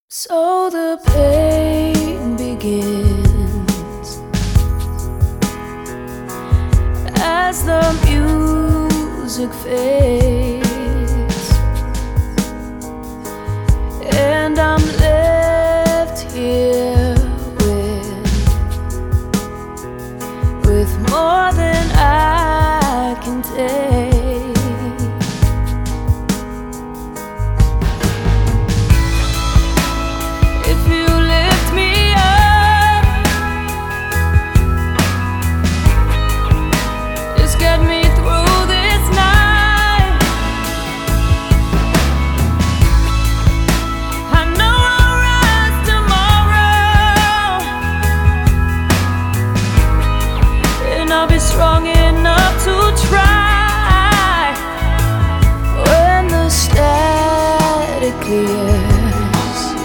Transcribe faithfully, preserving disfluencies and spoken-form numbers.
So the pain begins as the music fades, and I'm left here with with more than I can take. I'll be strong enough to try when the static clears.